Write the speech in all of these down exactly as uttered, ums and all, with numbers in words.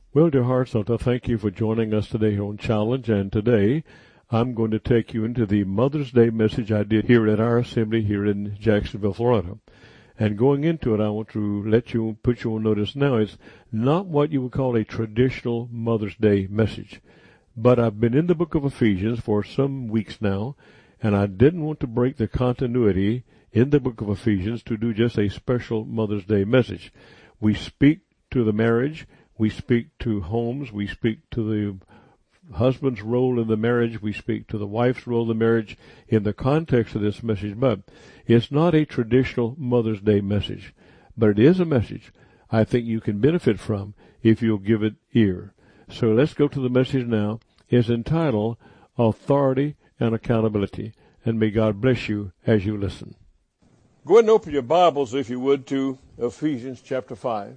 Well, dear hearts, I want to thank you for joining us today here on Challenge. And today, I'm going to take you into the Mother's Day message I did here at our assembly here in Jacksonville, Florida. And going into it, I want to let you, put you on notice now, it's not what you would call a traditional Mother's Day message. But I've been in the book of Ephesians for some weeks now, and I didn't want to break the continuity in the book of Ephesians to do just a special Mother's Day message. We speak to the marriage. We speak to homes. We speak to the husband's role in the marriage. We speak to the wife's role in the marriage in the context of this message. But it's not a traditional Mother's Day message. But it is a message I think you can benefit from if you'll give it ear. So let's go to the message now. It's entitled Authority and Accountability. And may God bless you as you listen. Go ahead and open your Bibles, if you would, to Ephesians chapter five.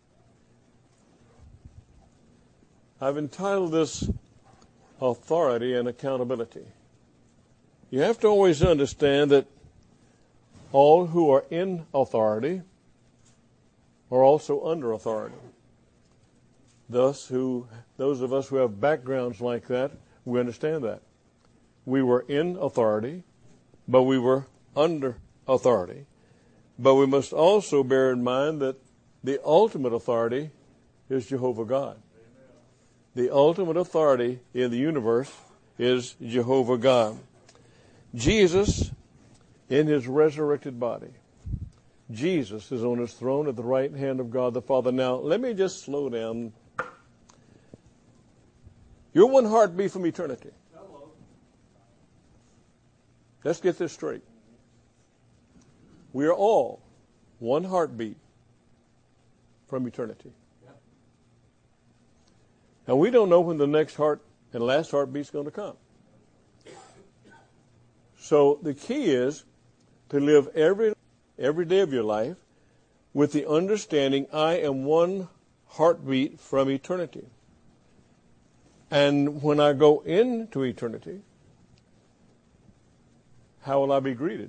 I've entitled this Authority and Accountability. You have to always understand that all who are in authority are also under authority. Thus, who those of us who have backgrounds like that, we understand that. We were in authority, but we were under authority. But we must also bear in mind that the ultimate authority is Jehovah God. The ultimate authority in the universe is Jehovah God. Jesus, in his resurrected body, Jesus is on his throne at the right hand of God the Father. Now, let me just slow down. You're one heartbeat from eternity. Hello. Let's get this straight. We are all one heartbeat from eternity. And we don't know when the next heart and last heartbeat is going to come. So the key is to live every every day of your life with the understanding I am one heartbeat from eternity. And when I go into eternity, how will I be greeted?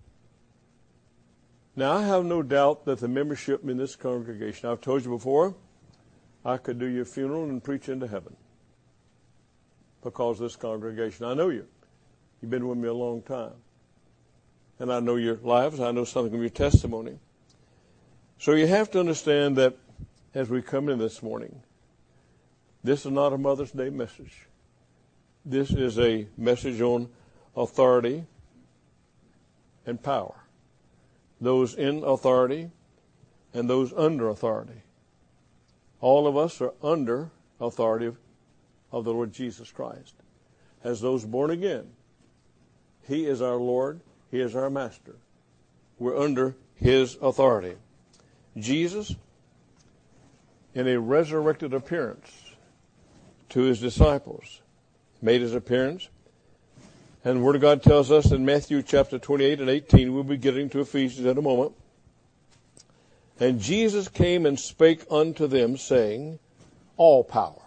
Now, I have no doubt that the membership in this congregation, I've told you before, I could do your funeral and preach into heaven because of this congregation. I know you. You've been with me a long time. And I know your lives. I know something of your testimony. So you have to understand that as we come in this morning, this is not a Mother's Day message. This is a message on authority and power. Those in authority and those under authority. All of us are under authority of, of the Lord Jesus Christ. As those born again, he is our Lord. He is our Master. We're under his authority. Jesus, in a resurrected appearance to his disciples, made his appearance. And the Word of God tells us in Matthew chapter twenty-eight and eighteen, we'll be getting to Ephesians in a moment. And Jesus came and spake unto them, saying, all power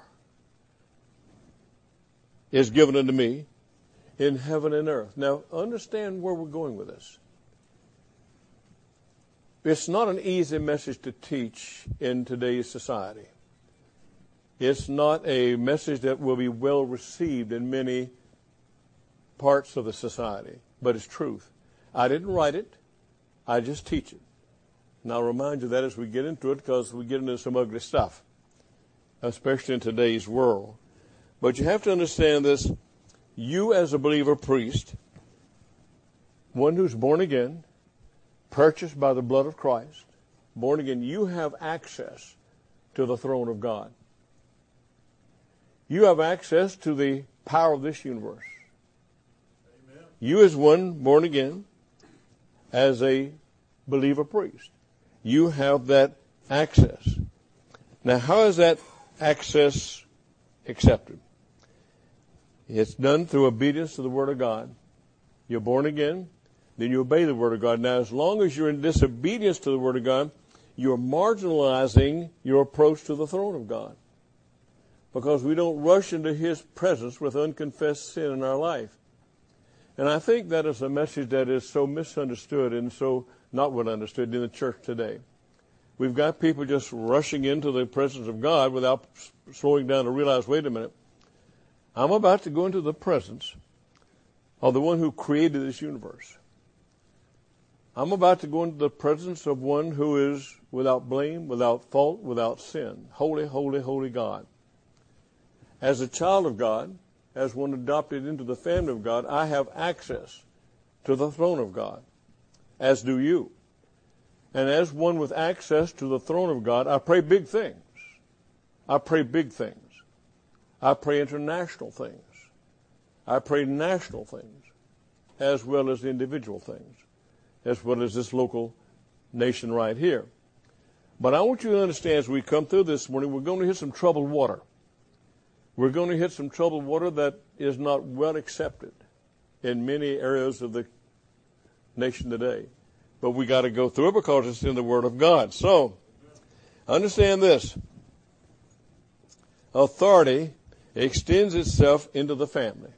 is given unto me in heaven and earth. Now, understand where we're going with this. It's not an easy message to teach in today's society. It's not a message that will be well received in many parts of the society, but it's truth. I didn't write it. I just teach it. And I'll remind you that as we get into it, because we get into some ugly stuff, especially in today's world. But you have to understand this. You as a believer priest, one who's born again, purchased by the blood of Christ, born again, you have access to the throne of God. You have access to the power of this universe. Amen. You as one born again, as a believer priest, you have that access. Now, how is that access accepted? It's done through obedience to the Word of God. You're born again, then you obey the Word of God. Now, as long as you're in disobedience to the Word of God, you're marginalizing your approach to the throne of God. Because we don't rush into his presence with unconfessed sin in our life. And I think that is a message that is so misunderstood and so not well understood in the church today. we've got people just rushing into the presence of God without slowing down to realize, wait a minute, I'm about to go into the presence of the one who created this universe. I'm about to go into the presence of one who is without blame, without fault, without sin. Holy, holy, holy God. As a child of God, as one adopted into the family of God, I have access to the throne of God, as do you. And as one with access to the throne of God, I pray big things. I pray big things. I pray international things. I pray national things, as well as individual things, as well as this local nation right here. But I want you to understand, as we come through this morning, we're going to hit some troubled water. We're going to hit some troubled water that is not well accepted in many areas of the nation today. But we got to go through it because it's in the Word of God. So, understand this. Authority extends itself into the family.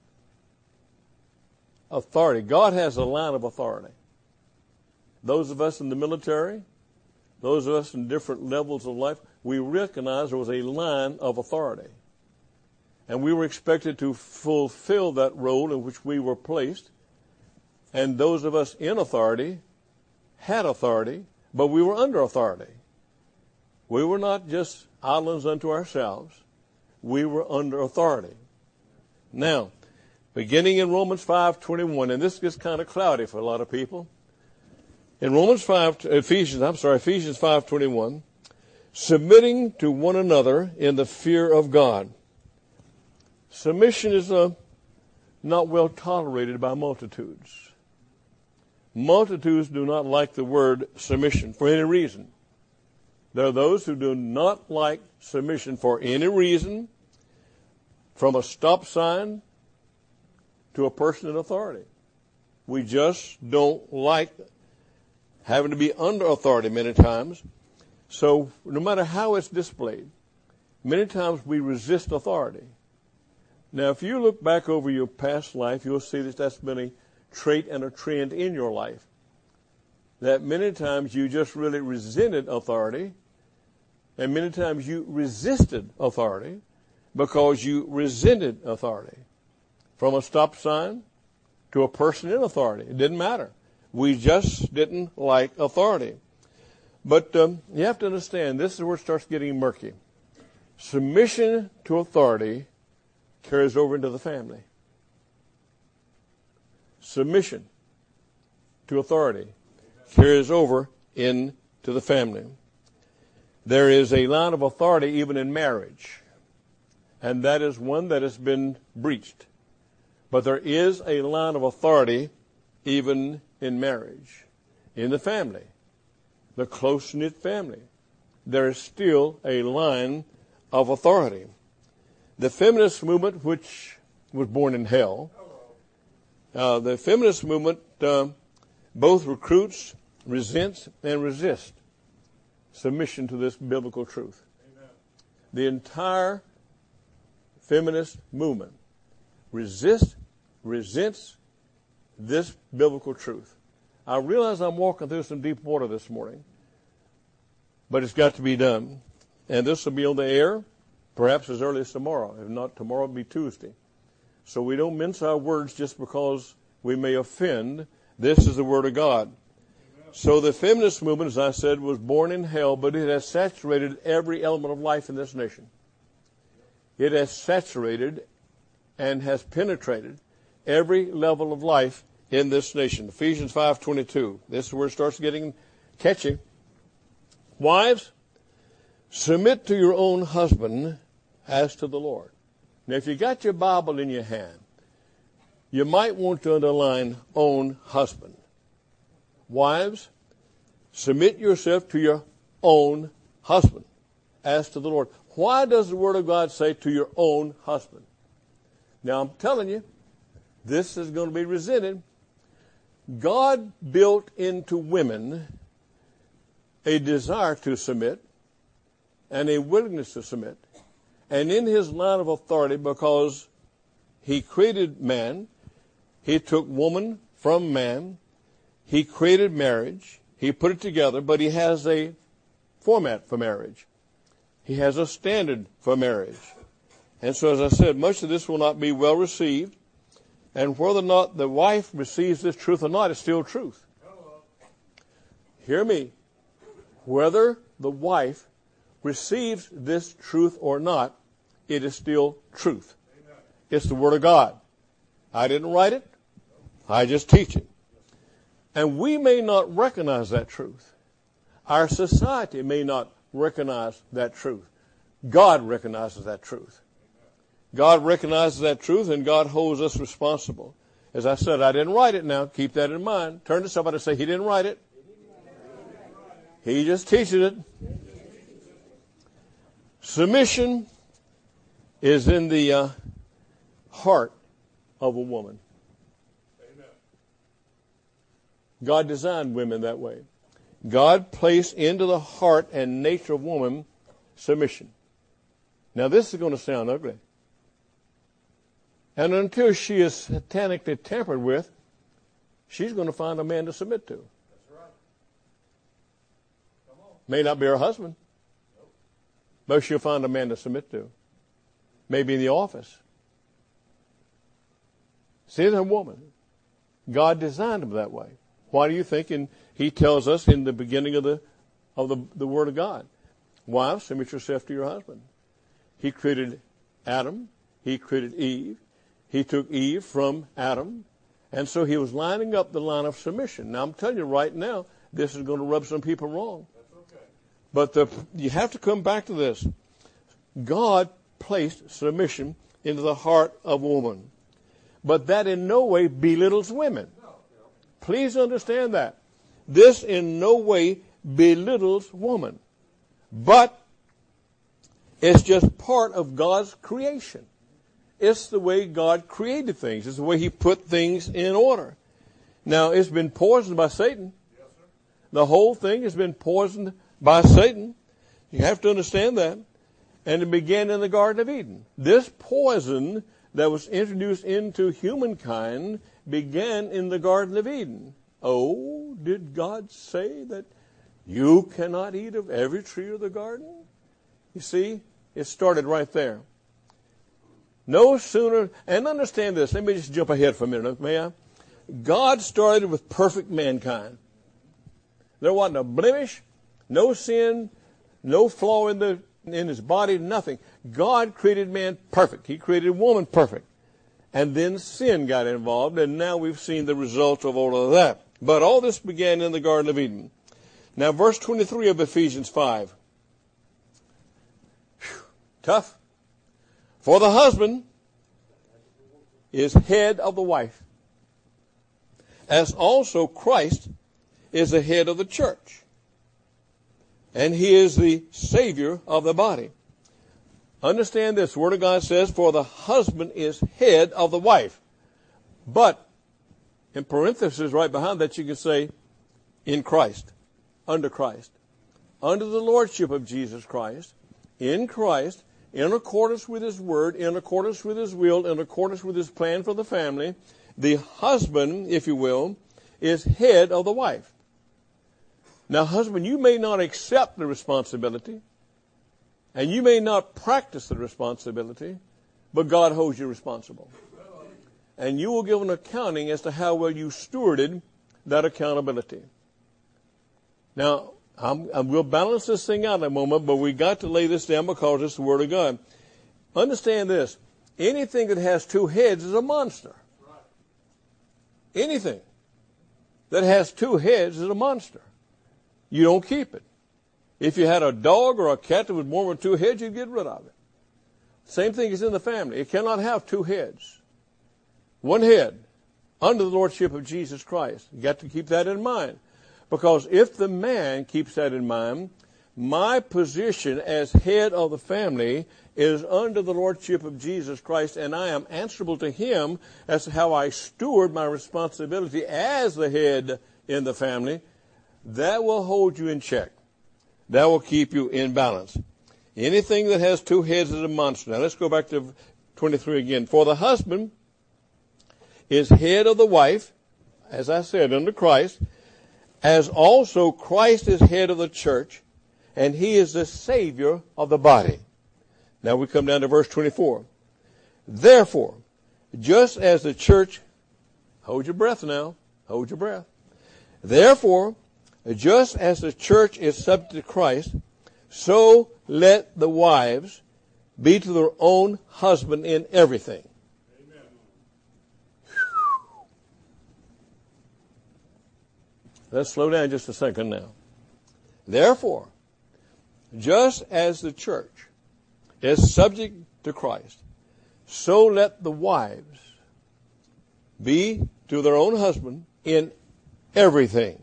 Authority. God has a line of authority. Those of us in the military, those of us in different levels of life, we recognize there was a line of authority. And we were expected to fulfill that role in which we were placed. And those of us in authority had authority, but we were under authority. We were not just islands unto ourselves. We were under authority. Now, beginning in Romans five twenty-one, and this gets kind of cloudy for a lot of people. In Romans five, Ephesians, I'm sorry, Ephesians five twenty-one, submitting to one another in the fear of God. Submission is uh, not well tolerated by multitudes. Multitudes do not like the word submission for any reason. There are those who do not like submission for any reason, from a stop sign to a person in authority. We just don't like having to be under authority many times. So no matter how it's displayed, many times we resist authority. Now, if you look back over your past life, you'll see that that's been a trait and a trend in your life. That many times you just really resented authority, and many times you resisted authority because you resented authority. From a stop sign to a person in authority. It didn't matter. We just didn't like authority. But um, you have to understand, this is where it starts getting murky. Submission to authority carries over into the family. Submission to authority carries over into the family. There is a line of authority even in marriage, and that is one that has been breached. But there is a line of authority even in marriage, in the family, the close-knit family. There is still a line of authority. The feminist movement, which was born in hell, uh, the feminist movement uh, both recruits, resents, and resists submission to this biblical truth. Amen. The entire feminist movement resists, resents this biblical truth. I realize I'm walking through some deep water this morning, but it's got to be done. And this will be on the air perhaps as early as tomorrow. If not tomorrow, it'll be Tuesday. So we don't mince our words just because we may offend. This is the Word of God. Amen. So the feminist movement, as I said, was born in hell, but it has saturated every element of life in this nation. It has saturated and has penetrated every level of life in this nation. Ephesians five twenty-two. This is where it starts getting catchy. Wives, submit to your own husband as to the Lord. Now, if you got your Bible in your hand, you might want to underline own husband. Wives, submit yourself to your own husband as to the Lord. Why does the Word of God say to your own husband? Now, I'm telling you, this is going to be resented. God built into women a desire to submit and a willingness to submit. And in his line of authority, because he created man, he took woman from man, he created marriage, he put it together, but he has a format for marriage. He has a standard for marriage. And so, as I said, much of this will not be well received. And whether or not the wife receives this truth or not is still truth. Hear me. Whether the wife receives this truth or not, it is still truth. It's the Word of God. I didn't write it. I just teach it. And we may not recognize that truth. Our society may not recognize that truth. God recognizes that truth. God recognizes that truth, and God holds us responsible. As I said, I didn't write it now. Keep that in mind. Turn to somebody and say, he didn't write it. He just teaches it. Submission is in the uh, heart of a woman. God designed women that way. God placed into the heart and nature of woman submission. Now, this is going to sound ugly. And until she is satanically tampered with, she's going to find a man to submit to. That's right. Come on. May not be her husband, nope. But she'll find a man to submit to. Maybe in the office. See, there's a woman. God designed them that way. Why do you think? And he tells us in the beginning of the of the, the Word of God, wives, submit yourself to your husband. He created Adam. He created Eve. He took Eve from Adam. And so he was lining up the line of submission. Now, I'm telling you right now, this is going to rub some people wrong. That's okay. But the, you have to come back to this. God placed submission into the heart of woman. But that in no way belittles women. Please understand that. This in no way belittles woman. But it's just part of God's creation. It's the way God created things. It's the way he put things in order. Now, it's been poisoned by Satan. Yes, sir. The whole thing has been poisoned by Satan. You have to understand that. And it began in the Garden of Eden. This poison that was introduced into humankind began in the Garden of Eden. Oh, did God say that you cannot eat of every tree of the garden? You see, it started right there. No sooner, and understand this, let me just jump ahead for a minute, may I? God started with perfect mankind. There wasn't a blemish, no sin, no flaw in the in his body, nothing. God created man perfect. He created woman perfect. And then sin got involved, and now we've seen the results of all of that. But all this began in the Garden of Eden. Now, verse twenty-three of Ephesians five. Whew, tough. For the husband is head of the wife, as also Christ is the head of the church, and he is the Savior of the body. Understand this. The Word of God says, for the husband is head of the wife. But, in parentheses right behind that, you can say, in Christ, under Christ, under the lordship of Jesus Christ, in Christ, in accordance with his word, in accordance with his will, in accordance with his plan for the family, the husband, if you will, is head of the wife. Now, husband, you may not accept the responsibility, and you may not practice the responsibility, but God holds you responsible. And you will give an accounting as to how well you stewarded that accountability. Now, I'm, I will balance this thing out in a moment, but we got to lay this down because it's the Word of God. Understand this. Anything that has two heads is a monster. Anything that has two heads is a monster. You don't keep it. If you had a dog or a cat that was born with two heads, you'd get rid of it. Same thing is in the family. It cannot have two heads. One head under the lordship of Jesus Christ. You got to keep that in mind. Because if the man keeps that in mind, my position as head of the family is under the lordship of Jesus Christ, and I am answerable to him as to how I steward my responsibility as the head in the family. That will hold you in check. That will keep you in balance. Anything that has two heads is a monster. Now let's go back to twenty-three again. For the husband is head of the wife, as I said, under Christ, as also Christ is head of the church, and he is the Savior of the body. Now we come down to verse twenty-four. Therefore, just as the church, hold your breath now, hold your breath. Therefore, just as the church is subject to Christ, so let the wives be to their own husband in everything. Amen. Let's slow down just a second now. Therefore, just as the church is subject to Christ, so let the wives be to their own husband in everything.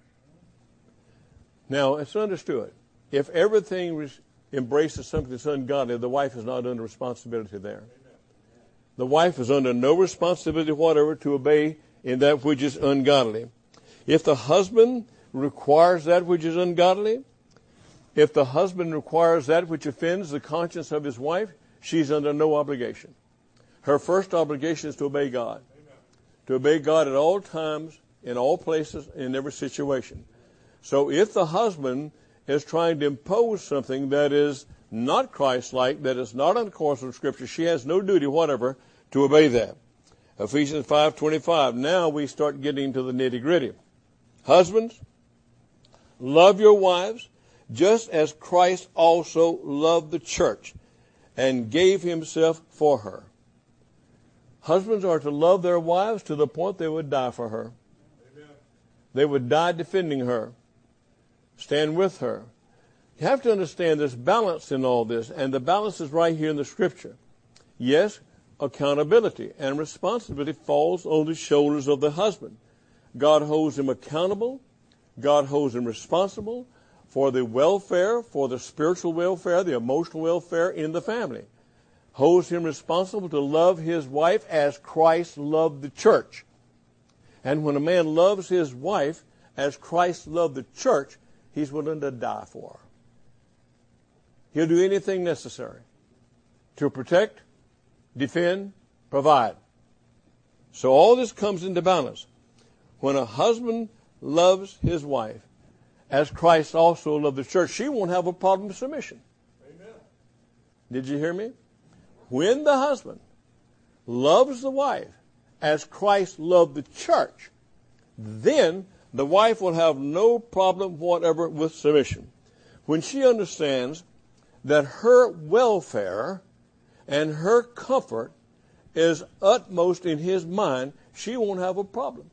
Now, it's understood. If everything embraces something that's ungodly, the wife is not under responsibility there. The wife is under no responsibility whatever to obey in that which is ungodly. If the husband requires that which is ungodly, if the husband requires that which offends the conscience of his wife, she's under no obligation. Her first obligation is to obey God. Amen. To obey God at all times, in all places, in every situation. So if the husband is trying to impose something that is not Christ-like, that is not in accordance with Scripture, she has no duty whatever to obey that. Ephesians five twenty-five. Now we start getting to the nitty-gritty. Husbands, love your wives, just as Christ also loved the church and gave himself for her. Husbands are to love their wives to the point they would die for her. Amen. They would die defending her. Stand with her. You have to understand there's balance in all this, and the balance is right here in the Scripture. Yes, accountability and responsibility falls on the shoulders of the husband. God holds him accountable. God holds him responsible for the welfare, for the spiritual welfare, the emotional welfare in the family. Holds him responsible to love his wife as Christ loved the church. And when a man loves his wife as Christ loved the church, he's willing to die for her. He'll do anything necessary to protect, defend, provide. So all this comes into balance. When a husband loves his wife as Christ also loved the church, she won't have a problem with submission. Amen. Did you hear me? When the husband loves the wife as Christ loved the church, then the wife will have no problem whatever with submission. When she understands that her welfare and her comfort is utmost in his mind, she won't have a problem.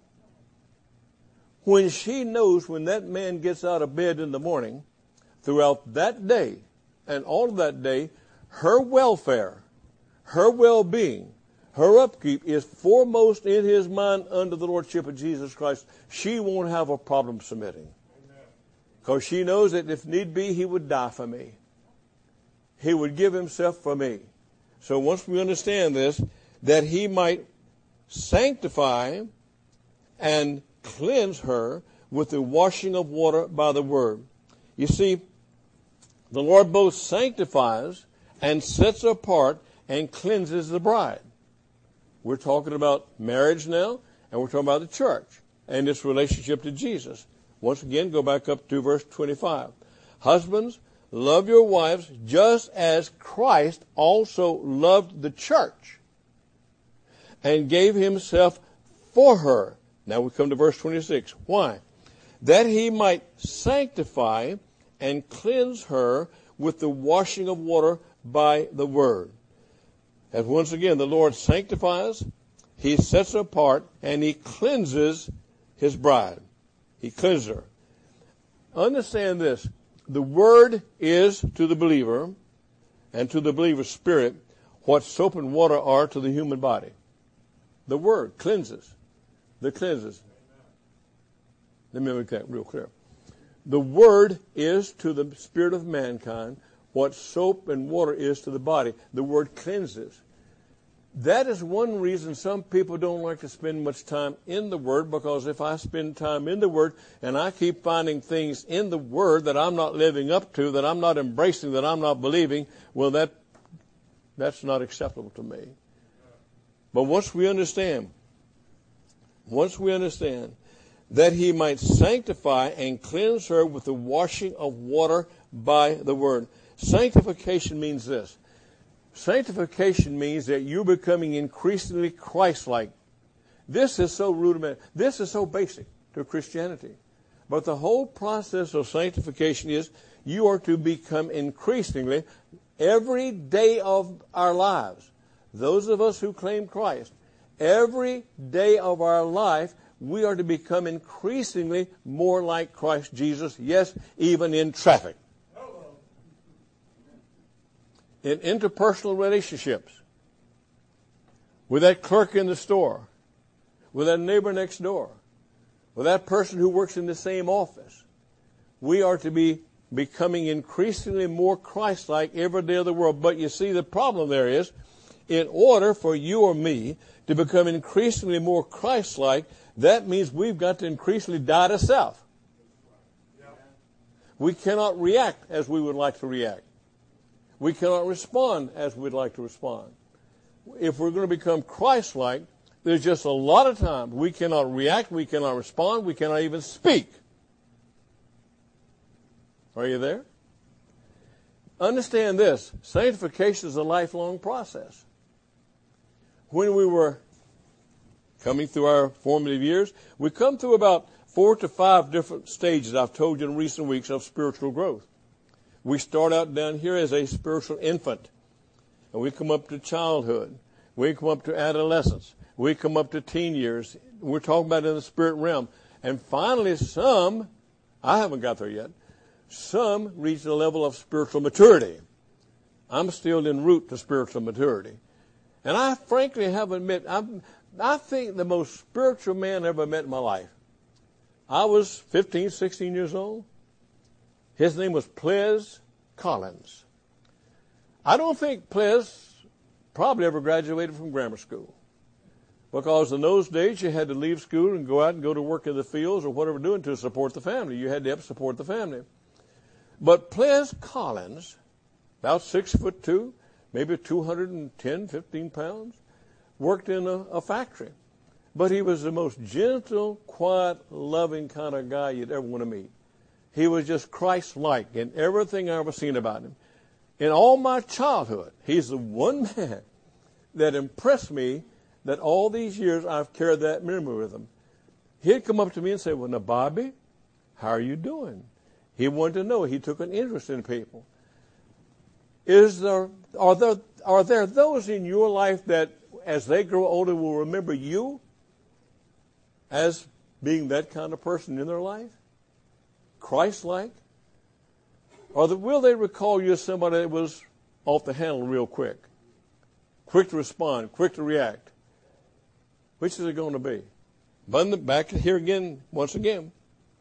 When she knows when that man gets out of bed in the morning, throughout that day and all of that day, her welfare, her well-being, her upkeep is foremost in his mind under the lordship of Jesus Christ, she won't have a problem submitting. Because she knows that if need be, he would die for me. He would give himself for me. So once we understand this, that he might sanctify and cleanse her with the washing of water by the word. You see, the Lord both sanctifies and sets apart and cleanses the bride. We're talking about marriage now, and we're talking about the church and its relationship to Jesus. Once again, go back up to verse twenty-five. Husbands, love your wives just as Christ also loved the church and gave himself for her. Now we come to verse twenty-six. Why? That he might sanctify and cleanse her with the washing of water by the word. And once again, the Lord sanctifies, he sets her apart, and he cleanses his bride. He cleanses her. Understand this. The word is to the believer and to the believer's spirit what soap and water are to the human body. The word cleanses. The cleanses. Let me make that real clear. The word is to the spirit of mankind what soap and water is to the body. The word cleanses. That is one reason some people don't like to spend much time in the Word, because if I spend time in the Word and I keep finding things in the Word that I'm not living up to, that I'm not embracing, that I'm not believing, well, that that's not acceptable to me. But once we understand, once we understand that he might sanctify and cleanse her with the washing of water by the word. Sanctification means this. Sanctification means that you're becoming increasingly Christ-like. This is so rudimentary. This is so basic to Christianity. But the whole process of sanctification is you are to become increasingly, every day of our lives, those of us who claim Christ, every day of our life, we are to become increasingly more like Christ Jesus, yes, even in traffic. In interpersonal relationships, with that clerk in the store, with that neighbor next door, with that person who works in the same office, we are to be becoming increasingly more Christ-like every day of the world. But you see, the problem there is, in order for you or me to become increasingly more Christ-like, that means we've got to increasingly die to self. We cannot react as we would like to react. We cannot respond as we'd like to respond. If we're going to become Christ-like, there's just a lot of times we cannot react, we cannot respond, we cannot even speak. Are you there? Understand this. Sanctification is a lifelong process. When we were coming through our formative years, we come through about four to five different stages, I've told you in recent weeks, of spiritual growth. We start out down here as a spiritual infant, and we come up to childhood. We come up to adolescence. We come up to teen years. We're talking about in the spirit realm. And finally, some, I haven't got there yet, some reach the level of spiritual maturity. I'm still en route to spiritual maturity. And I frankly haven't met, I'm, I think the most spiritual man I ever met in my life. I was fifteen, sixteen years old. His name was Ples Collins. I don't think Ples probably ever graduated from grammar school. Because in those days you had to leave school and go out and go to work in the fields or whatever doing to support the family. You had to help support the family. But Ples Collins, about six foot two, maybe two hundred ten, fifteen pounds, worked in a, a factory. But he was the most gentle, quiet, loving kind of guy you'd ever want to meet. He was just Christ-like in everything I ever seen about him. In all my childhood, he's the one man that impressed me that all these years I've carried that memory with him. He'd come up to me and say, well, now, Bobby, how are you doing? He wanted to know. He took an interest in people. Is there, are there, are there those in your life that, as they grow older, will remember you as being that kind of person in their life? Christ-like? Or the, will they recall you as somebody that was off the handle real quick? Quick to respond, quick to react? Which is it going to be? But back here again, once again.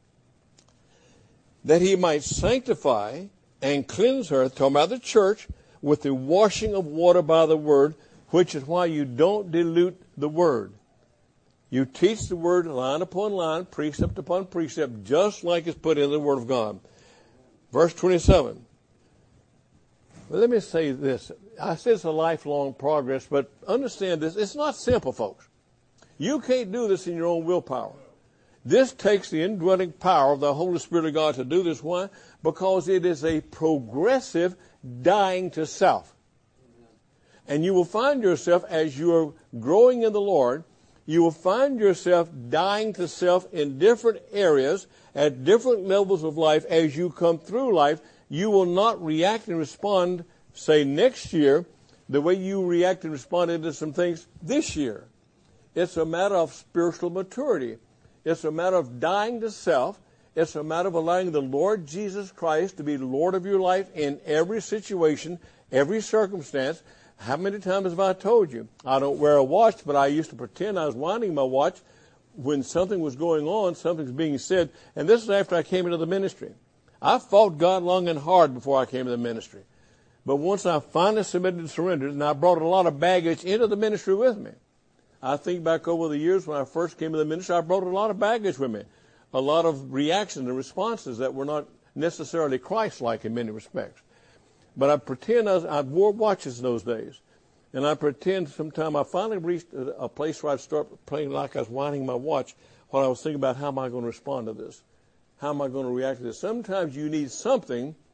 That he might sanctify and cleanse her, talking about the church, with the washing of water by the word, which is why you don't dilute the word. You teach the word line upon line, precept upon precept, just like it's put in the word of God. Verse twenty-seven. Well, let me say this. I said it's a lifelong progress, but understand this. It's not simple, folks. You can't do this in your own willpower. This takes the indwelling power of the Holy Spirit of God to do this. Why? Because it is a progressive dying to self. And you will find yourself, as you are growing in the Lord, you will find yourself dying to self in different areas, at different levels of life. As you come through life, you will not react and respond, say, next year, the way you react and responded to some things this year. It's a matter of spiritual maturity. It's a matter of dying to self. It's a matter of allowing the Lord Jesus Christ to be Lord of your life in every situation, every circumstance. How many times have I told you? I don't wear a watch, but I used to pretend I was winding my watch when something was going on, something's being said. And this is after I came into the ministry. I fought God long and hard before I came into the ministry. But once I finally submitted and surrendered, and I brought a lot of baggage into the ministry with me. I think back over the years when I first came into the ministry, I brought a lot of baggage with me. A lot of reactions and responses that were not necessarily Christ-like in many respects. But I pretend I, was, I wore watches those days. And I pretend sometime I finally reached a, a place where I'd start playing like I was winding my watch while I was thinking about how am I going to respond to this? How am I going to react to this? Sometimes you need something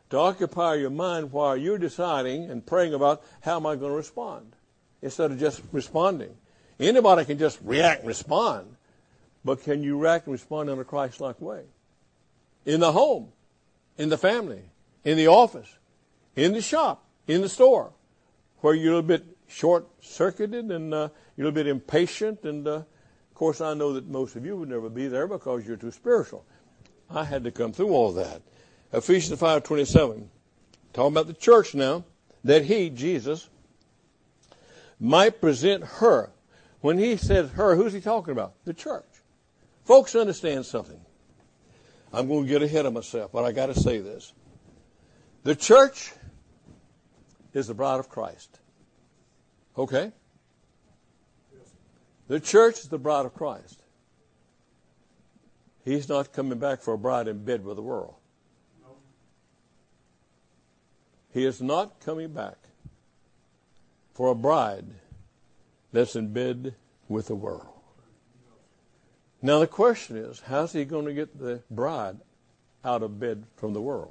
to occupy your mind while you're deciding and praying about how am I going to respond, instead of just responding. Anybody can just react and respond, but can you react and respond in a Christ-like way? In the home, in the family, in the office, in the shop, in the store, where you're a little bit short-circuited and uh, you're a little bit impatient. And, uh, of course, I know that most of you would never be there because you're too spiritual. I had to come through all that. Ephesians five twenty-seven, talking about the church now, that he, Jesus, might present her. When he says her, who's he talking about? The church. Folks, understand something. I'm going to get ahead of myself, but I got to say this. The church is the bride of Christ. Okay? The church is the bride of Christ. He's not coming back for a bride in bed with the world. He is not coming back for a bride that's in bed with the world. Now the question is, how's he going to get the bride out of bed from the world?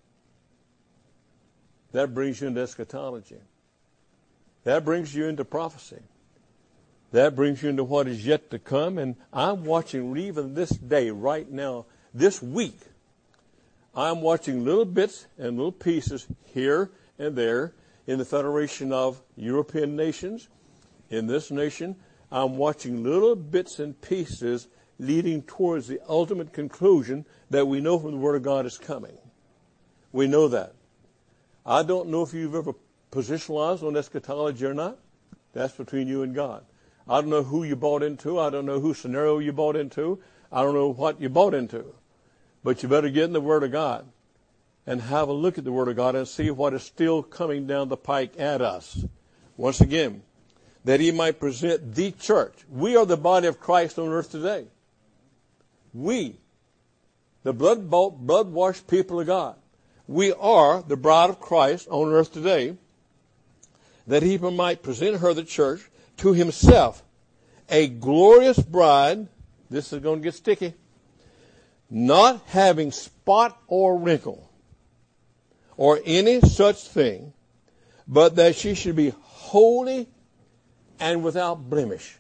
That brings you into eschatology. That brings you into prophecy. That brings you into what is yet to come. And I'm watching even this day, right now, this week, I'm watching little bits and little pieces here and there in the Federation of European Nations. In this nation, I'm watching little bits and pieces leading towards the ultimate conclusion that we know from the Word of God is coming. We know that. I don't know if you've ever positionalized on eschatology or not. That's between you and God. I don't know who you bought into. I don't know whose scenario you bought into. I don't know what you bought into. But you better get in the Word of God and have a look at the Word of God and see what is still coming down the pike at us. Once again, that he might present the church. We are the body of Christ on earth today. We, the blood-bought, blood-washed people of God, we are the bride of Christ on earth today, that he might present her, the church, to himself, a glorious bride. This is going to get sticky. Not having spot or wrinkle or any such thing, but that she should be holy and without blemish.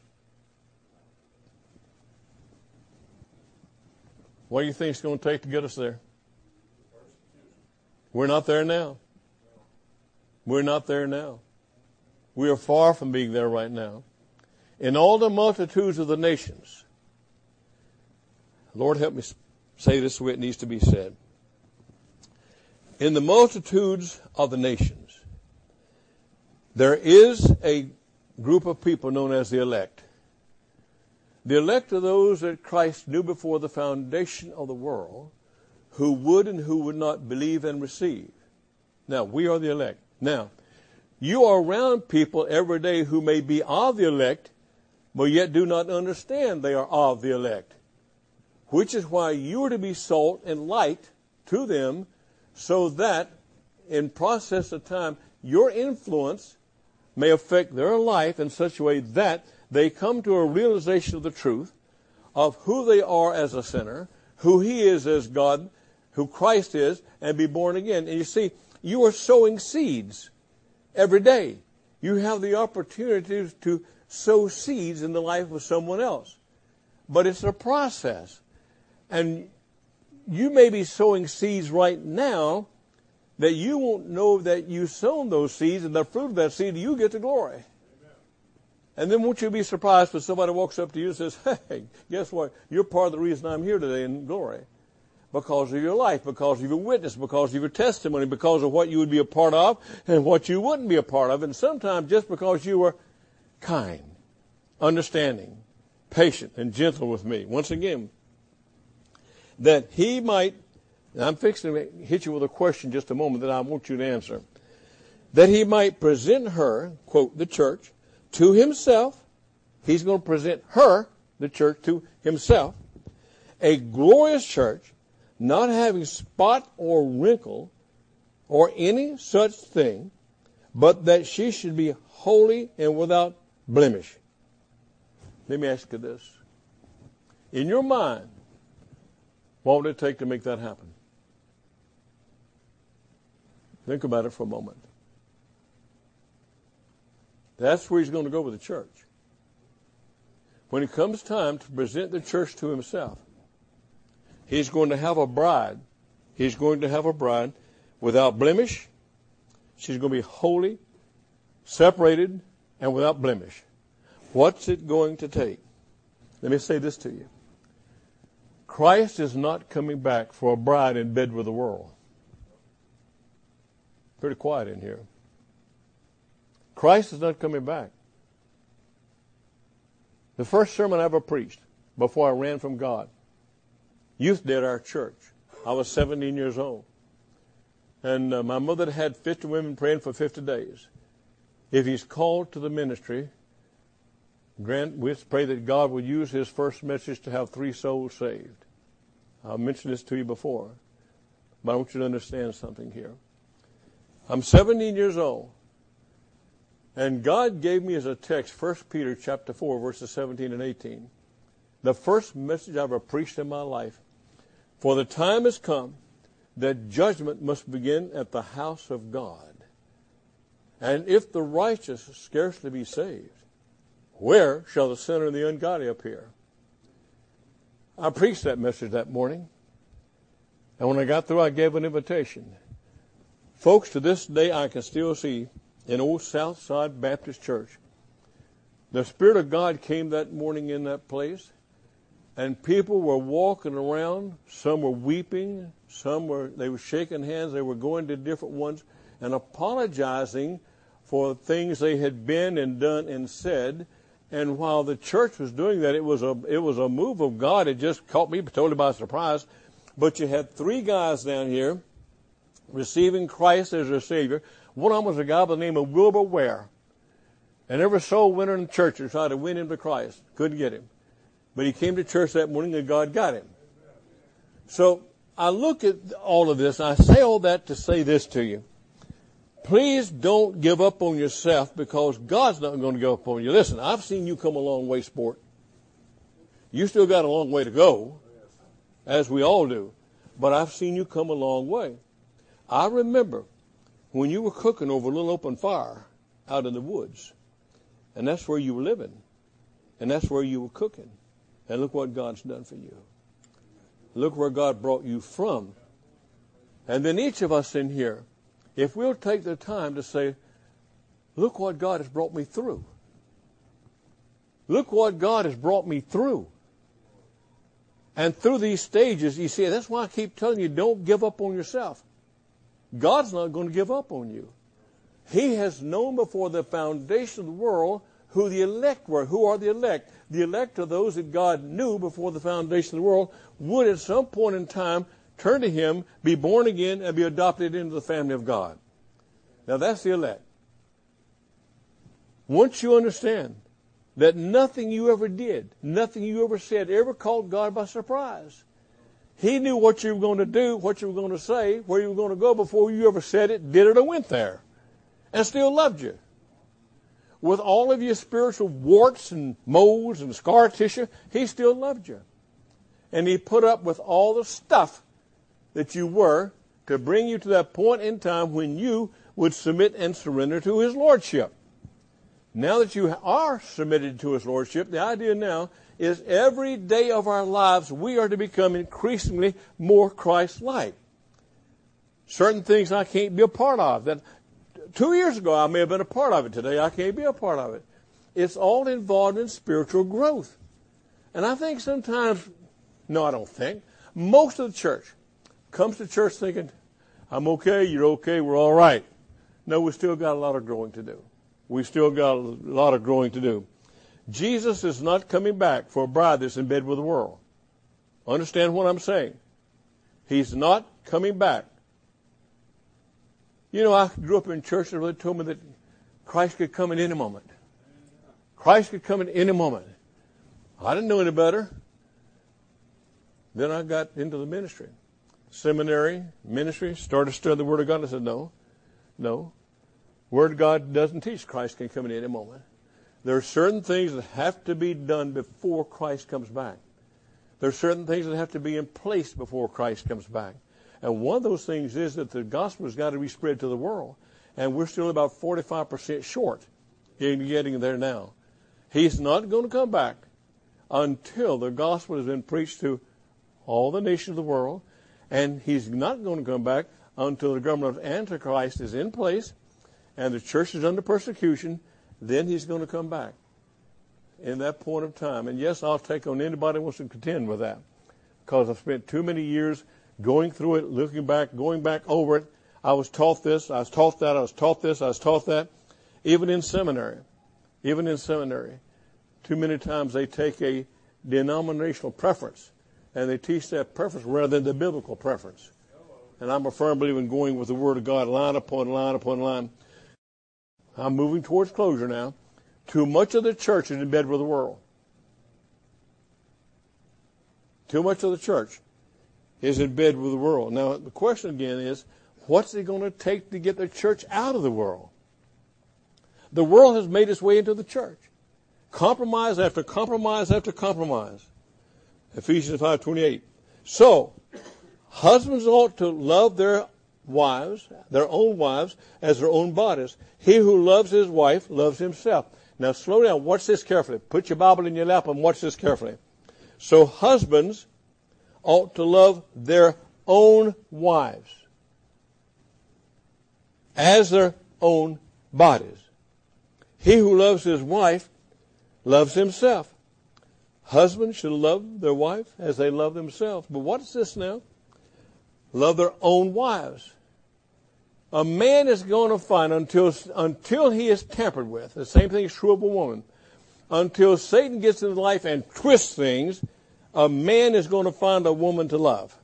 What do you think it's going to take to get us there? We're not there now. We're not there now. We are far from being there right now. In all the multitudes of the nations, Lord, help me say this the way it needs to be said. In the multitudes of the nations, there is a group of people known as the elect. The elect are those that Christ knew before the foundation of the world, who would and who would not believe and receive. Now, we are the elect. Now, you are around people every day who may be of the elect, but yet do not understand they are of the elect. Which is why you are to be salt and light to them, so that in process of time, your influence may affect their life in such a way that they come to a realization of the truth of who they are as a sinner, who he is as God, who Christ is, and be born again. And you see, you are sowing seeds every day. You have the opportunity to sow seeds in the life of someone else. But it's a process. And you may be sowing seeds right now that you won't know that you sown those seeds, and the fruit of that seed, you get the glory. Amen. And then won't you be surprised when somebody walks up to you and says, hey, guess what? You're part of the reason I'm here today in glory. Because of your life, because of your witness, because of your testimony, because of what you would be a part of and what you wouldn't be a part of. And sometimes just because you were kind, understanding, patient, and gentle with me. Once again, that he might, and I'm fixing to hit you with a question just a moment that I want you to answer, that he might present her, quote, the church, to himself. He's going to present her, the church, to himself, a glorious church, not having spot or wrinkle or any such thing, but that she should be holy and without blemish. Let me ask you this. In your mind, what would it take to make that happen? Think about it for a moment. That's where he's going to go with the church. When it comes time to present the church to himself, he's going to have a bride. He's going to have a bride without blemish. She's going to be holy, separated, and without blemish. What's it going to take? Let me say this to you. Christ is not coming back for a bride in bed with the world. Pretty quiet in here. Christ is not coming back. The first sermon I ever preached before I ran from God, Youth Day at our church. I was seventeen years old. And uh, my mother had fifty women praying for fifty days. If he's called to the ministry, grant, we pray that God will use his first message to have three souls saved. I mentioned this to you before, but I want you to understand something here. I'm seventeen years old, and God gave me as a text First Peter chapter four, verses seventeen and eighteen. The first message I ever preached in my life. For the time has come that judgment must begin at the house of God. And if the righteous scarcely be saved, where shall the sinner and the ungodly appear? I preached that message that morning. And when I got through, I gave an invitation. Folks, to this day, I can still see in old Southside Baptist Church, the Spirit of God came that morning in that place, and people were walking around. Some were weeping. Some were, they were shaking hands. They were going to different ones and apologizing for things they had been and done and said. And while the church was doing that, it was a it was a move of God. It just caught me totally by surprise. But you had three guys down here receiving Christ as their Savior. One of them was a guy by the name of Wilbur Ware. And every soul winner in the church to try to win him to Christ. Couldn't get him. But he came to church that morning and God got him. So I look at all of this. And I say all that to say this to you. Please don't give up on yourself, because God's not going to give up on you. Listen, I've seen you come a long way, sport. You still got a long way to go, as we all do. But I've seen you come a long way. I remember when you were cooking over a little open fire out in the woods. And that's where you were living. And that's where you were cooking. And look what God's done for you. Look where God brought you from. And then each of us in here, if we'll take the time to say, look what God has brought me through. Look what God has brought me through. And through these stages, you see, that's why I keep telling you, don't give up on yourself. God's not going to give up on you. He has known before the foundation of the world who the elect were. Who are the elect? The elect are those that God knew before the foundation of the world would at some point in time turn to him, be born again, and be adopted into the family of God. Now that's the elect. Once you understand that nothing you ever did, nothing you ever said, ever caught God by surprise. He knew what you were going to do, what you were going to say, where you were going to go before you ever said it, did it, or went there. And still loved you. With all of your spiritual warts and moles and scar tissue, he still loved you. And he put up with all the stuff that you were to bring you to that point in time when you would submit and surrender to his lordship. Now that you are submitted to his lordship, the idea now is every day of our lives we are to become increasingly more Christ-like. Certain things I can't be a part of. That two years ago I may have been a part of it. Today I can't be a part of it. It's all involved in spiritual growth. And I think sometimes, no I don't think, most of the church comes to church thinking, I'm okay, you're okay, we're all right. No, we still got a lot of growing to do. We still got a lot of growing to do. Jesus is not coming back for a bride that's in bed with the world. Understand what I'm saying? He's not coming back. You know, I grew up in church and they told me that Christ could come at any moment. Christ could come at any moment. I didn't know any better. Then I got into the ministry. Seminary, ministry, started studying the Word of God. I said, no, no. Word of God doesn't teach Christ can come at any moment. There are certain things that have to be done before Christ comes back. There are certain things that have to be in place before Christ comes back. And one of those things is that the gospel has got to be spread to the world. And we're still about forty-five percent short in getting there now. He's not going to come back until the gospel has been preached to all the nations of the world. And he's not going to come back until the government of Antichrist is in place and the church is under persecution. Then he's going to come back in that point of time. And yes, I'll take on anybody who wants to contend with that, because I've spent too many years going through it, looking back, going back over it. I was taught this, I was taught that, I was taught this, I was taught that. Even in seminary, even in seminary, too many times they take a denominational preference and they teach that preference rather than the biblical preference. And I'm a firm believer in going with the Word of God, line upon line upon line. I'm moving towards closure now. Too much of the church is in bed with the world. Too much of the church is in bed with the world. Now, the question again is, what's it going to take to get the church out of the world? The world has made its way into the church. Compromise after compromise after compromise. Ephesians five twenty-eight. So, husbands ought to love their wives, their own wives, as their own bodies. He who loves his wife loves himself. Now slow down. Watch this carefully. Put your Bible in your lap and watch this carefully. So husbands ought to love their own wives as their own bodies. He who loves his wife loves himself. Husbands should love their wife as they love themselves. But what is this now? Love their own wives. A man is going to find until, until he is tampered with. The same thing is true of a woman. Until Satan gets into life and twists things, a man is going to find a woman to love.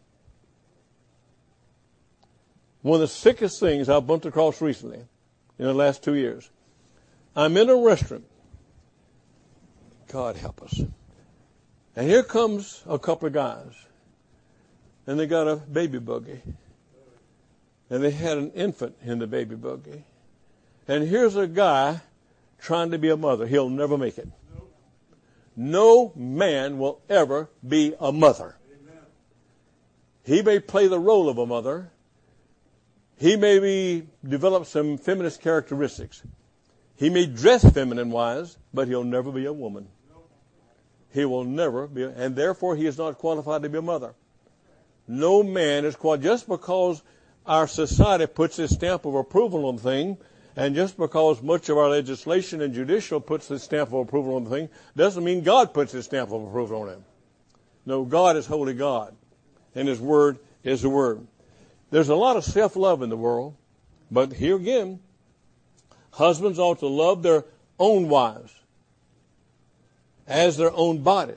One of the sickest things I've bumped across recently in the last two years. I'm in a restaurant. God help us. And here comes a couple of guys. And they got a baby buggy. And they had an infant in the baby buggy. And here's a guy trying to be a mother. He'll never make it. No man will ever be a mother. He may play the role of a mother. He may be, develop some feminist characteristics. He may dress feminine-wise, but he'll never be a woman. He will never be, and therefore he is not qualified to be a mother. No man is qualified. Just because our society puts its stamp of approval on the thing, and just because much of our legislation and judicial puts its stamp of approval on the thing, doesn't mean God puts his stamp of approval on it. No, God is holy God, and his word is the word. There's a lot of self-love in the world, but here again, husbands ought to love their own wives as their own bodies.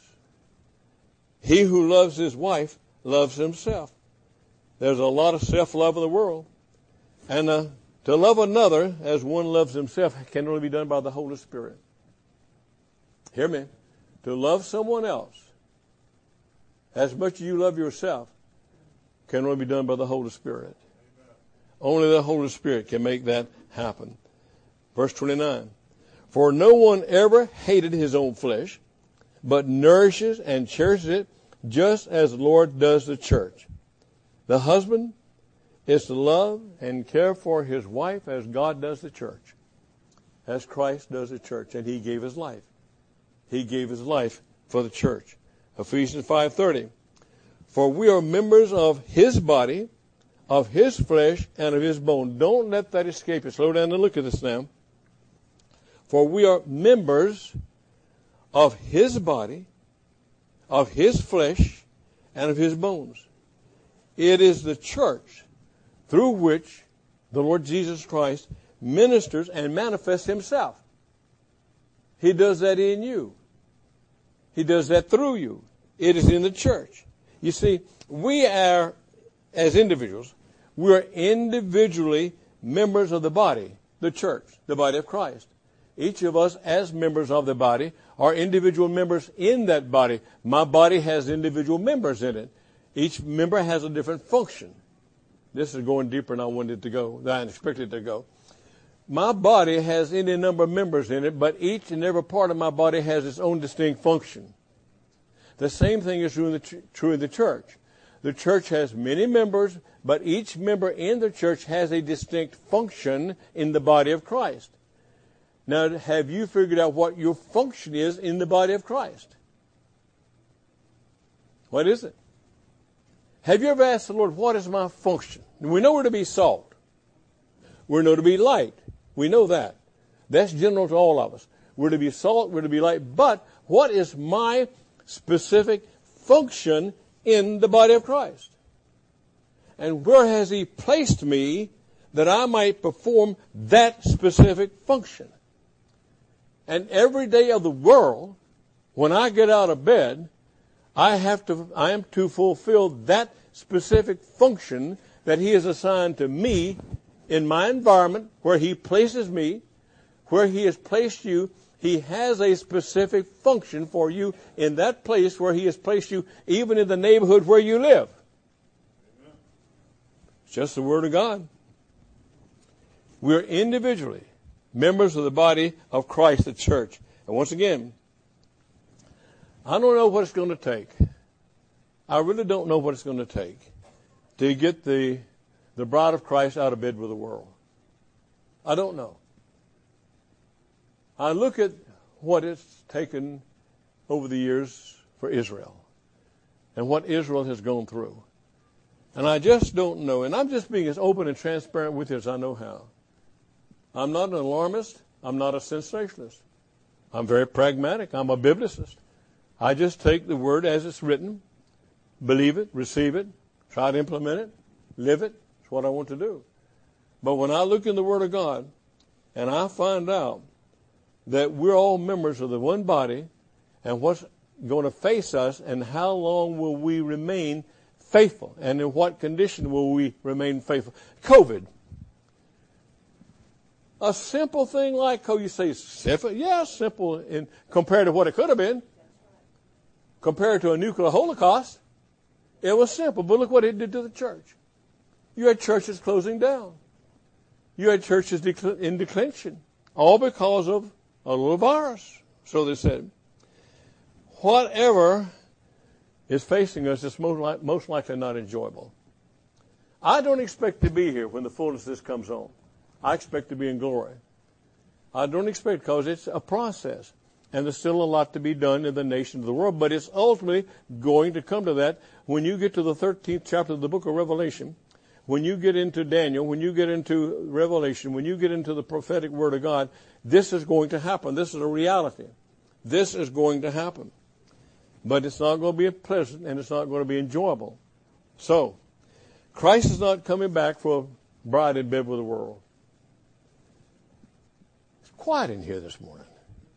He who loves his wife loves himself. There's a lot of self-love in the world. And uh, to love another as one loves himself can only be done by the Holy Spirit. Hear me. To love someone else as much as you love yourself can only be done by the Holy Spirit. Amen. Only the Holy Spirit can make that happen. Verse twenty-nine. For no one ever hated his own flesh, but nourishes and cherishes it, just as the Lord does the church. The husband is to love and care for his wife as God does the church, as Christ does the church, and he gave his life. He gave his life for the church. Ephesians five thirty. For we are members of his body, of his flesh, and of his bone. Don't let that escape you. Slow down and look at this now. For we are members of his body, of his flesh, and of his bones. It is the church through which the Lord Jesus Christ ministers and manifests himself. He does that in you. He does that through you. It is in the church. You see, we are, as individuals, we are individually members of the body, the church, the body of Christ. Each of us, as members of the body, are individual members in that body. My body has individual members in it. Each member has a different function. This is going deeper than I wanted to go, than I expected to go. My body has any number of members in it, but each and every part of my body has its own distinct function. The same thing is true in the, ch- true in the church. The church has many members, but each member in the church has a distinct function in the body of Christ. Now, have you figured out what your function is in the body of Christ? What is it? Have you ever asked the Lord, what is my function? We know we're to be salt. We're know to be light. We know that. That's general to all of us. We're to be salt, we're to be light. But what is my specific function in the body of Christ? And where has He placed me that I might perform that specific function? And every day of the world, when I get out of bed, I have to, I am to fulfill that specific function that He has assigned to me in my environment, where He places me, where He has placed you. He has a specific function for you in that place where He has placed you, even in the neighborhood where you live. It's just the Word of God. We're individually members of the body of Christ, the church. And once again, I don't know what it's going to take. I really don't know what it's going to take to get the, the bride of Christ out of bed with the world. I don't know. I look at what it's taken over the years for Israel and what Israel has gone through. And I just don't know. And I'm just being as open and transparent with you as I know how. I'm not an alarmist. I'm not a sensationalist. I'm very pragmatic. I'm a biblicist. I just take the Word as it's written, believe it, receive it, try to implement it, live it. It's what I want to do. But when I look in the Word of God and I find out that we're all members of the one body, and what's going to face us, and how long will we remain faithful, and in what condition will we remain faithful? COVID. A simple thing like COVID, you say simple? Yeah, simple in compared to what it could have been. Compared to a nuclear holocaust, it was simple. But look what it did to the church. You had churches closing down. You had churches in declension, all because of a little virus, so they said. Whatever is facing us is most, like, most likely not enjoyable. I don't expect to be here when the fullness of this comes on. I expect to be in glory. I don't expect, because it's a process. And there's still a lot to be done in the nation of the world. But it's ultimately going to come to that when you get to the thirteenth chapter of the book of Revelation. When you get into Daniel, when you get into Revelation, when you get into the prophetic Word of God, this is going to happen. This is a reality. This is going to happen. But it's not going to be pleasant, and it's not going to be enjoyable. So, Christ is not coming back for a bride in bed with the world. It's quiet in here this morning.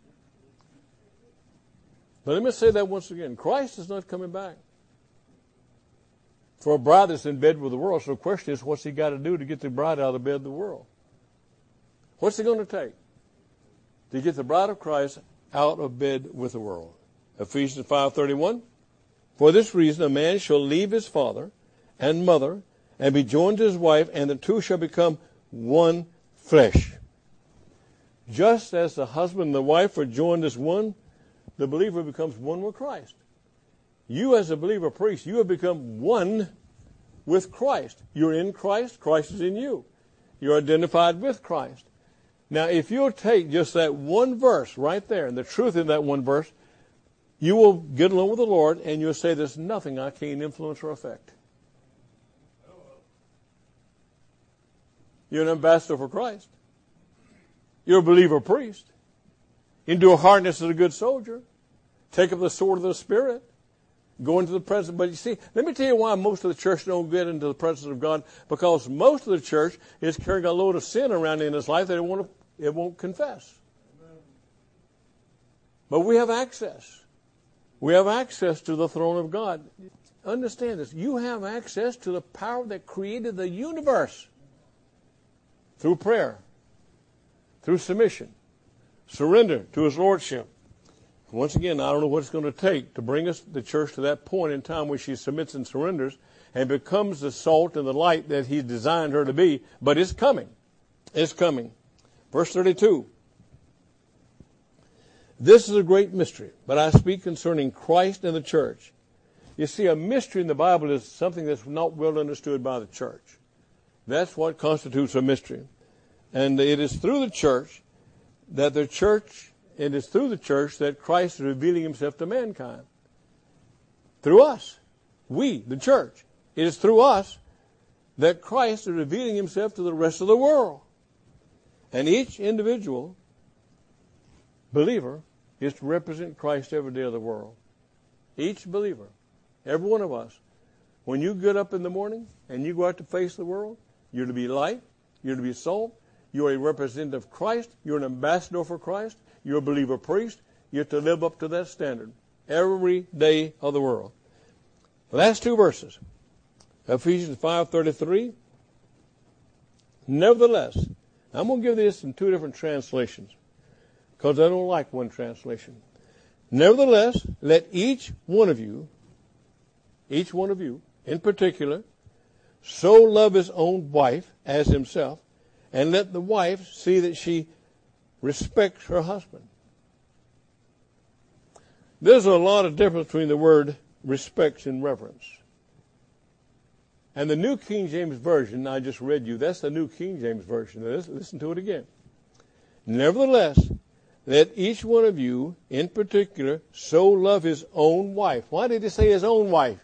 But let me say that once again. Christ is not coming back for a bride that's in bed with the world. So the question is, what's He got to do to get the bride out of bed with the world? What's it going to take to get the bride of Christ out of bed with the world? Ephesians five thirty-one. For this reason a man shall leave his father and mother and be joined to his wife, and the two shall become one flesh. Just as the husband and the wife are joined as one, the believer becomes one with Christ. You as a believer priest, you have become one with Christ. You're in Christ, Christ is in you. You're identified with Christ. Now, if you'll take just that one verse right there, and the truth in that one verse, you will get along with the Lord, and you'll say, there's nothing I can't influence or affect. You're an ambassador for Christ. You're a believer priest. Endure hardness as a good soldier. Take up the sword of the Spirit. Go into the presence. But you see, let me tell you why most of the church don't get into the presence of God. Because most of the church is carrying a load of sin around in its life that it won't, it won't confess. But we have access. We have access to the throne of God. Understand this. You have access to the power that created the universe. Through prayer. Through submission. Surrender to His Lordship. Once again, I don't know what it's going to take to bring us, the church, to that point in time where she submits and surrenders and becomes the salt and the light that He designed her to be. But it's coming. It's coming. Verse thirty-two. This is a great mystery, but I speak concerning Christ and the church. You see, a mystery in the Bible is something that's not well understood by the church. That's what constitutes a mystery. And it is through the church that the church, it is through the church that Christ is revealing himself to mankind. Through us. We, the church. It is through us that Christ is revealing himself to the rest of the world. And each individual believer is to represent Christ every day of the world. Each believer, every one of us, when you get up in the morning and you go out to face the world, you're to be light, you're to be salt, you're a representative of Christ, you're an ambassador for Christ, you're a believer priest, you're to live up to that standard every day of the world. Last two verses, Ephesians five thirty-three. Nevertheless, I'm going to give this in two different translations because I don't like one translation. Nevertheless, let each one of you, each one of you in particular, so love his own wife as himself, and let the wife see that she respects her husband. There's a lot of difference between the word respects and reverence. And the New King James Version I just read you, that's the New King James Version. Listen to it again. Nevertheless, let each one of you in particular so love his own wife. Why did he say his own wife?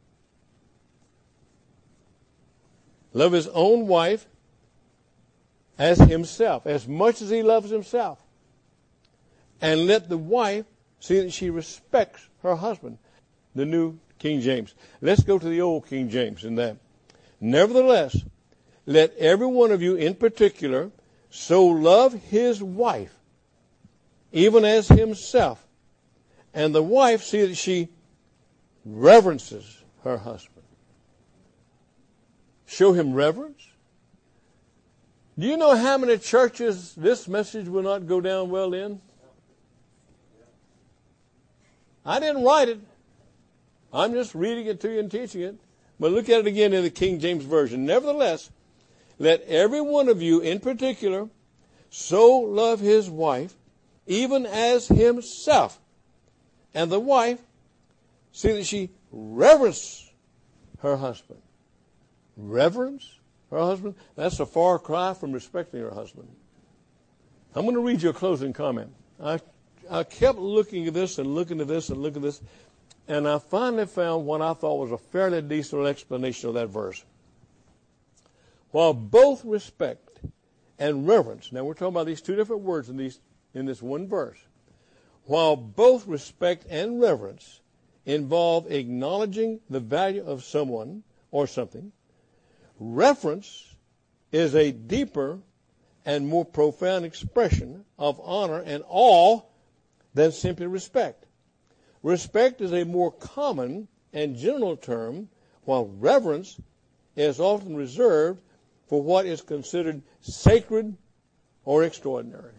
Love his own wife as himself, as much as he loves himself. And let the wife see that she respects her husband. The New King James. Let's go to the Old King James in that. Nevertheless, let every one of you in particular so love his wife, even as himself, and the wife see that she reverences her husband. Show him reverence. Do you know how many churches this message will not go down well in? I didn't write it. I'm just reading it to you and teaching it. But look at it again in the King James Version. Nevertheless, let every one of you in particular so love his wife, even as himself, and the wife see that she reverence her husband. Reverence her husband? That's a far cry from respecting her husband. I'm going to read you a closing comment. I, I kept looking at this and looking at this and looking at this, and I finally found what I thought was a fairly decent explanation of that verse. While both respect and reverence, now we're talking about these two different words in these in this one verse. While both respect and reverence involve acknowledging the value of someone or something, reverence is a deeper and more profound expression of honor and awe than simply respect. Respect is a more common and general term, while reverence is often reserved for what is considered sacred or extraordinary.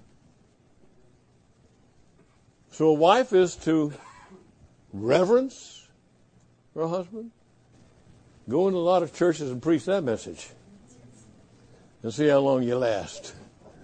So a wife is to reverence her husband. Go into a lot of churches and preach that message and see how long you last.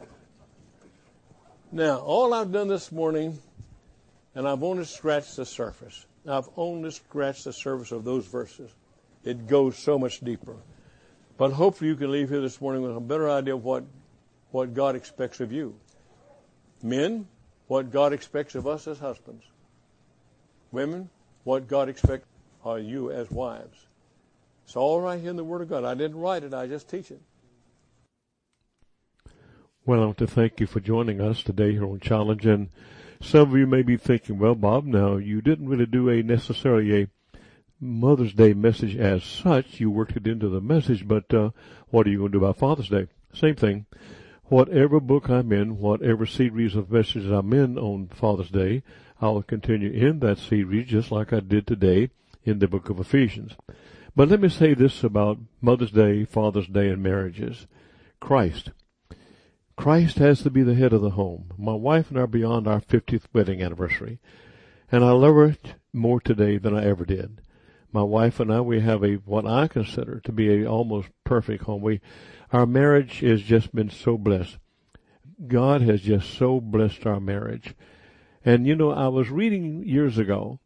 Now, all I've done this morning, and I've only scratched the surface. I've only scratched the surface of those verses. It goes so much deeper. But hopefully you can leave here this morning with a better idea of what, what God expects of you. Men, what God expects of us as husbands. Women, what God expects of you as wives. It's all right here in the Word of God. I didn't write it, I just teach it. Well, I want to thank you for joining us today here on Challenge. And some of you may be thinking, well, Bob, now you didn't really do a necessarily a Mother's Day message as such. You worked it into the message, but uh, what are you going to do about Father's Day? Same thing. Whatever book I'm in, whatever series of messages I'm in on Father's Day, I'll continue in that series just like I did today in the book of Ephesians. But let me say this about Mother's Day, Father's Day, and marriages. Christ. Christ has to be the head of the home. My wife and I are beyond our fiftieth wedding anniversary, and I love her more today than I ever did. My wife and I, we have a what I consider to be a almost perfect home. We, our marriage has just been so blessed. God has just so blessed our marriage. And you know, I was reading years ago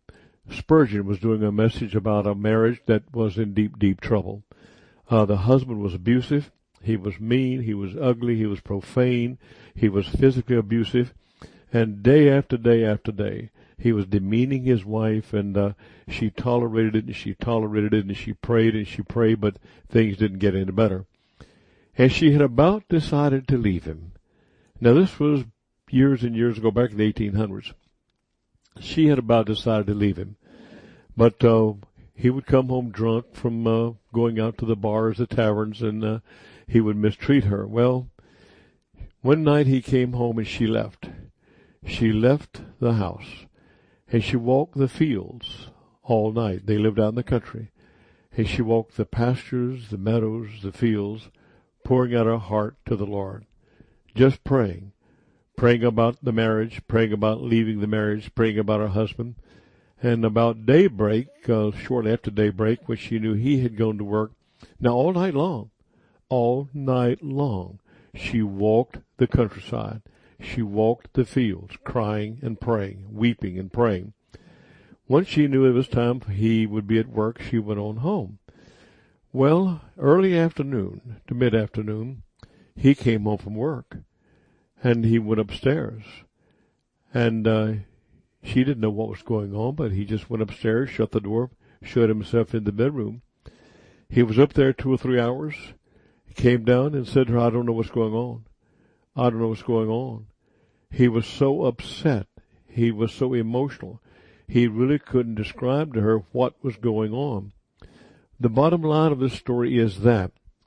Spurgeon was doing a message about a marriage that was in deep, deep trouble. Uh, the husband was abusive. He was mean. He was ugly. He was profane. He was physically abusive. And day after day after day, he was demeaning his wife, and uh, she tolerated it, and she tolerated it, and she prayed, and she prayed, but things didn't get any better. And she had about decided to leave him. Now, this was years and years ago, back in the eighteen hundreds. She had about decided to leave him. But uh, he would come home drunk from uh, going out to the bars, the taverns, and uh, he would mistreat her. Well, one night he came home and she left. She left the house, and she walked the fields all night. They lived out in the country. And she walked the pastures, the meadows, the fields, pouring out her heart to the Lord, just praying, praying about the marriage, praying about leaving the marriage, praying about her husband. And about daybreak, uh, shortly after daybreak, when she knew he had gone to work, now all night long, all night long, she walked the countryside. She walked the fields, crying and praying, weeping and praying. Once she knew it was time he would be at work, she went on home. Well, early afternoon to mid-afternoon, he came home from work, and he went upstairs. And uh, she didn't know what was going on, but he just went upstairs, shut the door, shut himself in the bedroom. He was up there two or three hours. He came down and said to her, I don't know what's going on. I don't know what's going on. He was so upset. He was so emotional. He really couldn't describe to her what was going on. The bottom line of this story is that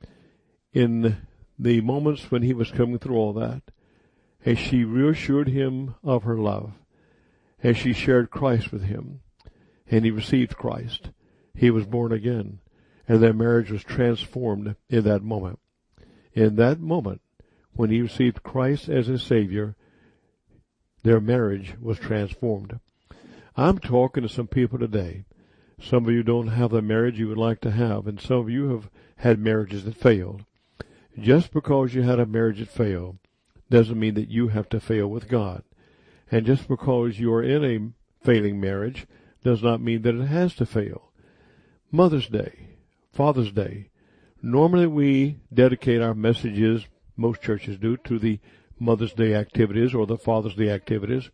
in the moments when he was coming through all that, as she reassured him of her love, as she shared Christ with him, and he received Christ, he was born again, and their marriage was transformed in that moment. In that moment, when he received Christ as his Savior, their marriage was transformed. I'm talking to some people today. Some of you don't have the marriage you would like to have, and some of you have had marriages that failed. Just because you had a marriage that failed doesn't mean that you have to fail with God. And just because you are in a failing marriage does not mean that it has to fail. Mother's Day, Father's Day. Normally we dedicate our messages, most churches do, to the Mother's Day activities or the Father's Day activities.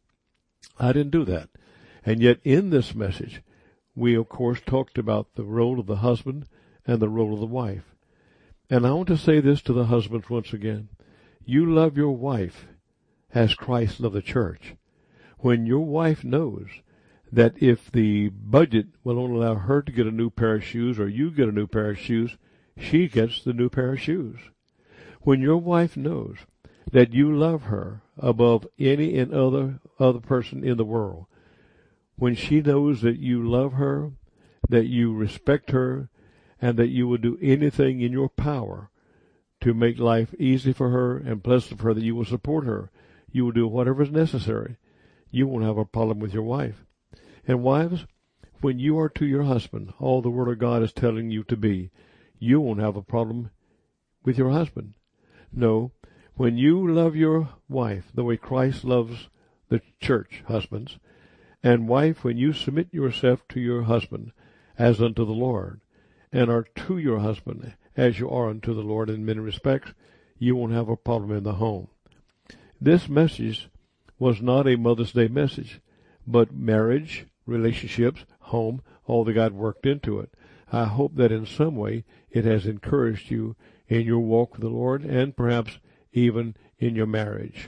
I didn't do that. And yet in this message, we of course talked about the role of the husband and the role of the wife. And I want to say this to the husbands once again. You love your wife as Christ loved the church. When your wife knows that if the budget will only allow her to get a new pair of shoes or you get a new pair of shoes, she gets the new pair of shoes. When your wife knows that you love her above any and other other person in the world, when she knows that you love her, that you respect her, and that you will do anything in your power to make life easy for her and pleasant for her, that you will support her, you will do whatever is necessary, you won't have a problem with your wife. And wives, when you are to your husband all the Word of God is telling you to be, you won't have a problem with your husband. No, when you love your wife the way Christ loves the church, husbands, and wife, when you submit yourself to your husband as unto the Lord, and are to your husband as you are unto the Lord in many respects, you won't have a problem in the home. This message was not a Mother's Day message, but marriage, relationships, home, all that God worked into it. I hope that in some way it has encouraged you in your walk with the Lord and perhaps even in your marriage.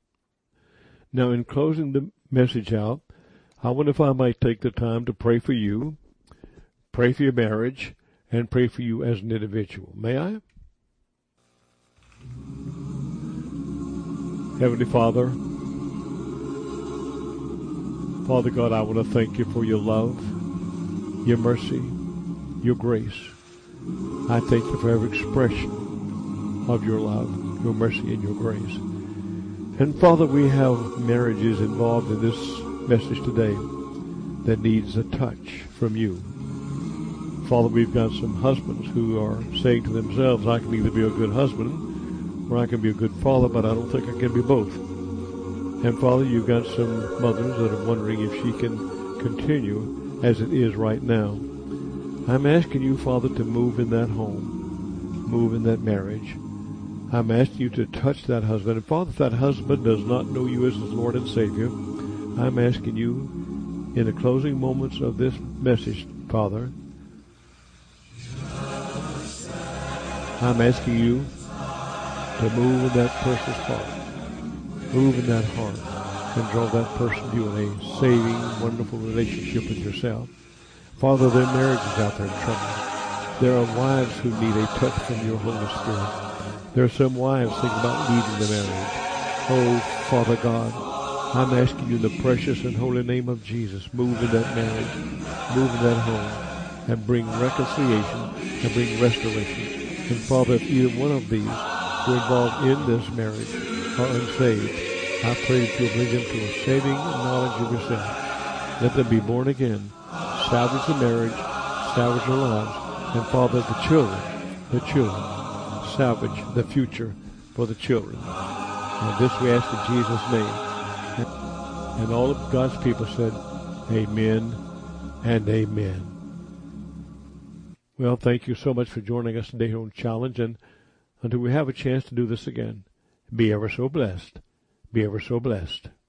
Now, in closing the message out, I wonder if I might take the time to pray for you, pray for your marriage, and pray for you as an individual. May I? Heavenly Father, Father God, I want to thank you for your love, your mercy, your grace. I thank you for every expression of your love, your mercy, and your grace. And Father, we have marriages involved in this message today that needs a touch from you. Father, we've got some husbands who are saying to themselves, I can either be a good husband or I can be a good father, but I don't think I can be both. And Father, you've got some mothers that are wondering if she can continue as it is right now. I'm asking you, Father, to move in that home, move in that marriage. I'm asking you to touch that husband. And Father, if that husband does not know you as his Lord and Savior, I'm asking you in the closing moments of this message, Father, I'm asking you to move in that person's heart, move in that heart, and draw that person to you in a saving, wonderful relationship with yourself. Father, their marriage is out there in trouble. There are wives who need a touch from your Holy Spirit. There are some wives thinking about leaving the marriage. Oh, Father God, I'm asking you in the precious and holy name of Jesus, move in that marriage, move in that home, and bring reconciliation and bring restoration. And Father, if either one of these who are involved in this marriage are unsaved, I pray that you'll bring them to a saving knowledge of yourself. Let them be born again, salvage the marriage, salvage their lives, and Father, the children, the children, salvage the future for the children. And this we ask in Jesus' name. And all of God's people said, amen and amen. Well, thank you so much for joining us today here on Challenge, and until we have a chance to do this again, be ever so blessed. Be ever so blessed.